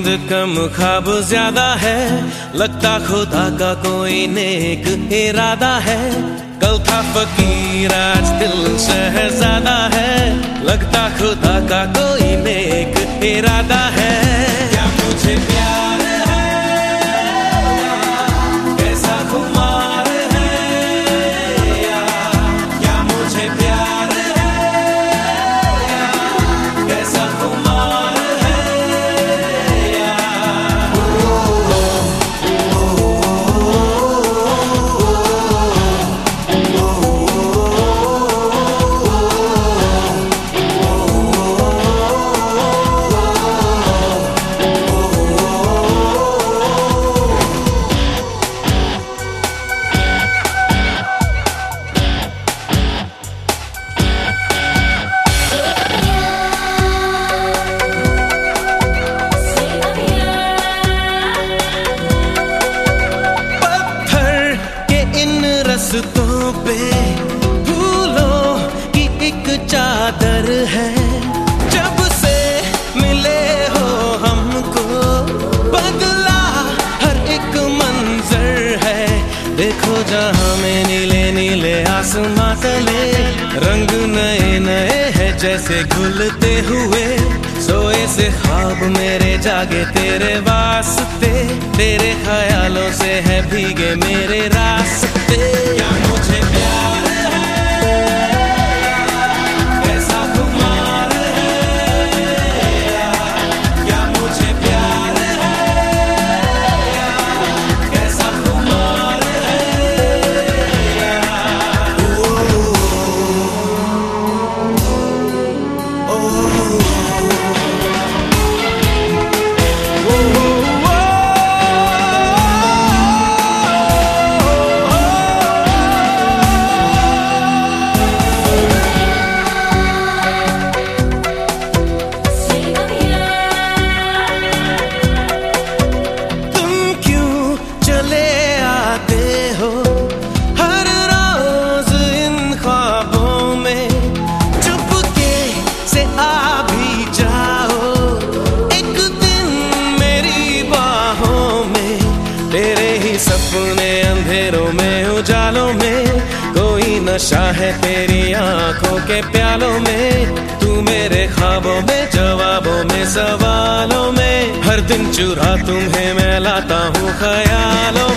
कम ख्वाब ज्यादा है, लगता खुदा का कोई नेक इरादा है। कल था फकीर आज दिल शहजादा है, लगता खुदा का कोई नेक इरादा है। क्या मुझे प्यार है, कैसा खुमार है या, क्या मुझे प्यार है या, कैसा खुमार रस्तों पे फूलों की एक चादर है। जब से मिले हो हमको बदला हर एक मंजर है। देखो जहां में नीले नीले आसमां तले, रंग नए नए हैं जैसे घुलते हुए। सोए से ख्वाब मेरे जागे तेरे वास्ते, तेरे ख्यालों से है भीगे मेरे रास्ते। क्या मुझे प्यार है, कैसा खुमार है या, क्या मुझे प्यार है या, कैसा खुमार है या। सपने अंधेरों में उजालों में, कोई नशा है तेरी आंखों के प्यालों में। तू मेरे ख्वाबों में, जवाबों में, सवालों में, हर दिन चुरा तुम्हें मैं लाता हूँ ख्यालों